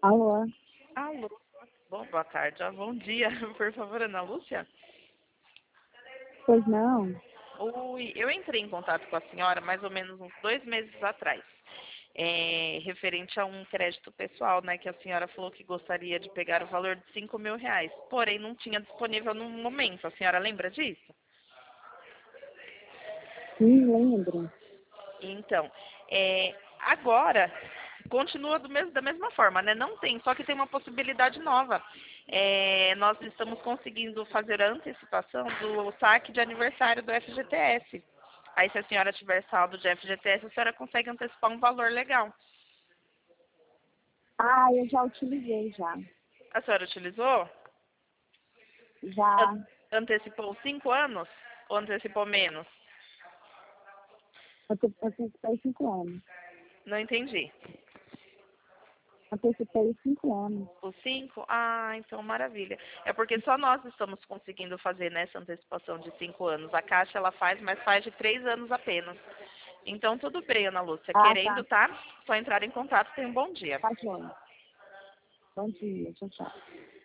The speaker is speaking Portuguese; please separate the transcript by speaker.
Speaker 1: Alô?
Speaker 2: Alô, bom, boa tarde, bom dia, por favor, Ana Lúcia.
Speaker 1: Pois não?
Speaker 2: Oi, eu entrei em contato com a senhora mais ou menos uns 2 meses atrás, referente a um crédito pessoal, né, que a senhora falou que gostaria de pegar o valor de R$ 5.000, porém não tinha disponível no momento. A senhora lembra disso?
Speaker 1: Sim, lembro.
Speaker 2: Então, agora continua da mesma forma, né? Não tem, só que tem uma possibilidade nova. Nós estamos conseguindo fazer a antecipação do saque de aniversário do FGTS. Aí, se a senhora tiver saldo de FGTS, a senhora consegue antecipar um valor legal.
Speaker 1: Ah, eu já utilizei já.
Speaker 2: A senhora utilizou? An-
Speaker 1: Já
Speaker 2: Antecipou 5 anos ou antecipou menos?
Speaker 1: antecipei 5 anos.
Speaker 2: Não entendi.
Speaker 1: Antecipei 5 anos.
Speaker 2: Os 5? Ah, então maravilha. É porque só nós estamos conseguindo fazer nessa antecipação de 5 anos. A Caixa ela faz, mas faz de 3 anos apenas. Então tudo bem, Ana Lúcia.
Speaker 1: Ah, tá.
Speaker 2: Querendo, tá? Só entrar em contato. Tenha um bom dia.
Speaker 1: Tá, joia. Bom dia. Tchau, tchau.